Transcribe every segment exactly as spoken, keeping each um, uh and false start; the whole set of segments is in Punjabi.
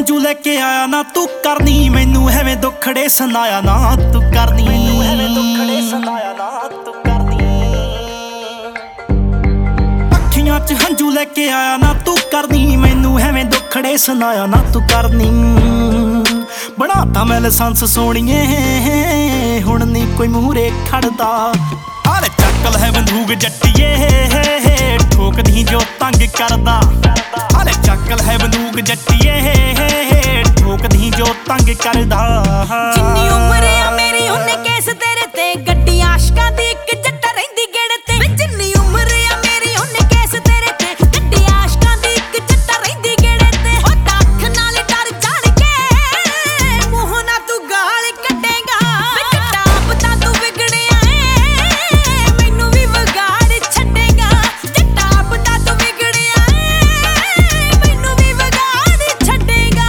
ਹੰਝੂ ਲੈ ਕੇ ਆਇਆ ਨਾ ਤੂੰ ਕਰਨੀ ਮੈਨੂੰ ਐਵੇਂ ਦੁੱਖੜੇ ਸੁਣਾਇਆ ਨਾ ਤੂੰ ਕਰਨੀ ਮੈਨੂੰ ਐਵੇਂ ਦੁੱਖੜੇ ਸੁਣਾਇਆ ਨਾ ਤੂੰ ਕਰਨੀ ਅੱਖੀਆਂ 'ਚ ਹੰਝੂ ਲੈ ਕੇ ਆਇਆ ਨਾ ਤੂੰ ਕਰਨੀ ਮੈਨੂੰ ਐਵੇਂ ਦੁੱਖੜੇ ਸੁਣਾਇਆ ਨਾ ਤੂੰ ਕਰਨੀ ਬਣਾਤਾ ਮੈਂ ਲਾਇਸੈਂਸ ਸੋਹਣੀਏ ਹੁਣ ਨਹੀਂ ਕੋਈ ਮੂਹਰੇ ਖੜਦਾ ਆਲੇ ਚੱਕਲ ਹੈ ਬੰਦੂਕ ਜੱਟੀਏ ਠੋਕਦੀ ਜੋ ਤੰਗ ਕਰਦਾ ਆਲੇ ਚੱਕਲ ਹੈ ਬੰਦੂਕ ਜੱਟੀਏ ਠੋਕਦੀ ਜੋ ਤੰਗ ਕਰਦਾ ਜਿੰਨੀ ਉਮਰ ਆ ਮੇਰੀ ਉਹਨੇ ਕੇਸ ਤੇਰੇ ਤੇ ਗੱਡੀ ਆਸ਼ਕਾਂ ਦੀ ਇੱਕ ਜੱਟ ਰਹਿੰਦੀ ਗੇੜੇ ਤੇ ਜਿੰਨੀ ਉਮਰ ਆ ਮੇਰੀ ਉਹਨੇ ਕੇਸ ਤੇਰੇ ਤੇ ਗੱਡੀ ਆਸ਼ਕਾਂ ਦੀ ਇੱਕ ਜੱਟ ਰਹਿੰਦੀ ਗੇੜੇ ਤੇ ਉਹ ਤਾਂ ਅੱਖ ਨਾਲ ਡਰ ਜਾਣ ਕੇ ਮੂੰਹ ਨਾ ਤੂੰ ਗਾਲ ਕੱਢੇਗਾ ਵੇ ਜੱਟਾ ਪਤਾ ਤੂੰ ਵਿਗੜਿਆ ਏ ਮੈਨੂੰ ਵੀ ਵਿਗਾੜ ਛੱਡੇਗਾ ਜੱਟਾ ਪਤਾ ਤੂੰ ਵਿਗੜਿਆ ਏ ਮੈਨੂੰ ਵੀ ਵਿਗਾੜ ਛੱਡੇਗਾ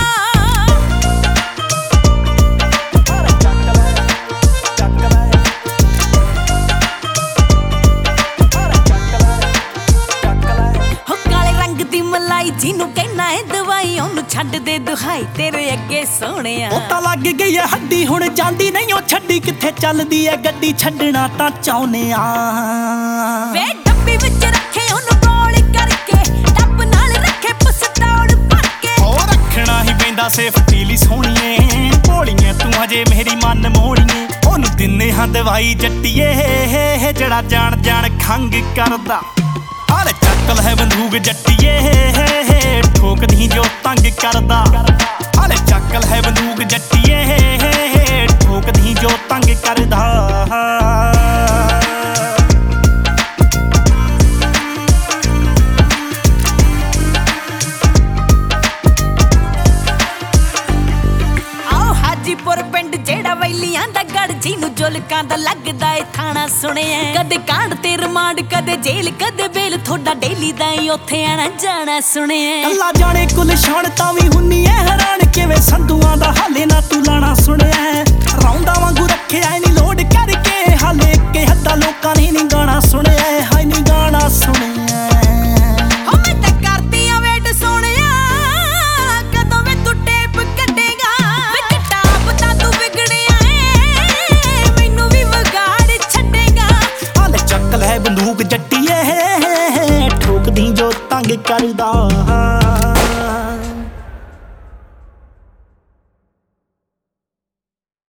ਮਲਾਈ ਜਿਹਨੂੰ ਕਹਿਣਾ ਏ ਦਵਾਈ ਉਹਨੂੰ ਛੱਡ ਦੇ ਦੁਹਾਈ ਤੇਰੇ ਅੱਗੇ ਸੋਹਣਿਆ ਉਹ ਤਾਂ ਲੱਗ ਗਈ ਐ ਹੱਡੀ ਹੁਣ ਜਾਂਦੀ ਨਹੀਂ ਉਹ ਛੱਡੀ ਕਿੱਥੇ ਚੱਲਦੀ ਐ ਗੱਡੀ ਛੱਡਣਾ ਤਾਂ ਚਾਹੁੰਨੇ ਆ ਵੇ ਡੱਬੀ ਵਿੱਚ ਰੱਖੇ ਉਹਨੂੰ ਕੋਲ ਕਰਕੇ ਡੱਬ ਨਾਲ ਰੱਖੇ ਪਿਸਤੌਲ ਭਰ ਕੇ ਉਹ ਰੱਖਣਾ ਹੀ ਪੈਂਦਾ ਸੇਫਟੀ ਲਈ ਸੋਹਣੀਏ ਭੋਲੀਏ ਤੂੰ ਹਜੇ ਮੇਰੀ ਮਨ ਮੋੜੀਏ ਉਹਨੂੰ ਦਿੰਨੇ ਹਾਂ ਦਵਾਈ ਜੱਟੀਏ ਜਿਹੜਾ ਜਾਣ ਜਾਣ ਖੰਗ ਕਰਦਾ ਆਲੇ ਚੱਕਲ ਹੈ ਬੰਦੂਕ ਜੱਟੀਏ ਠੋਕਦੀ ਜੋ ਤੰਗ ਕਰਦਾ ਆਲੇ ਚੱਕਲ ਹੈ ਬੰਦੂਕ ਜੱਟੀਏ ਠੋਕਦੀ ਜੋ ਤੰਗ ਕਰਦਾ ਹਾਜੀਪੁਰ ਪਿੰਡ ਜਿਹੜਾ ਵੈਲੀਆਂ ਦਾ ਗੜ ਜਿਹਨੂੰ ਜੁਲਕਾਂ ਦਾ ਲੱਗਦਾ ਏ ਥਾਣਾ ਸੁਣਿਆ ਕਦੇ ਕਾਂਡ ਤੇ ਰਿਮਾਂਡ ਕਦੇ ਜੇਲ੍ਹ ਕਦੇ ਬੇਲ ਥੋੜਾ ਡੇਲੀ ਦਾ ਹੀ ਉੱਥੇ ਆਣਾ ਜਾਣਾ ਸੁਣਿਆ ਕੱਲਾ ਜਾਣੇ ਕੁਲ ਸ਼ਾਨ ਤਾਂ ਵੀ ਹੁੰਨੀ ਐ ਹੈਰਾਨ ਕਿਵੇਂ ਸੰਧੂਆਂ ਦਾ ਹਾਲੇ ਨਾ ਤੂੰ ਲਾਣਾ ਸੁਣਿਆ ਰੌਂਦਾ ਵਾਂਗੂ ਰੱਖਿਆ ਨਹੀਂ ਲੋਡ ਕਰਕੇ ਹਾਲੇ ਕਿ ਹੱਦਾਂ ਲੋਕਾਂ ਨੇ ਨਹੀਂ ਗਾਣਾ ਸੁਣਿਆ ਹਾਏ ਨਹੀਂ ਗਾਣਾ ਸੁਣਿਆ ਬੰਦੂਕ ਜੱਟੀਏ ਠੋਕਦੀ ਜੋ ਤੰਗ ਕਰਦਾ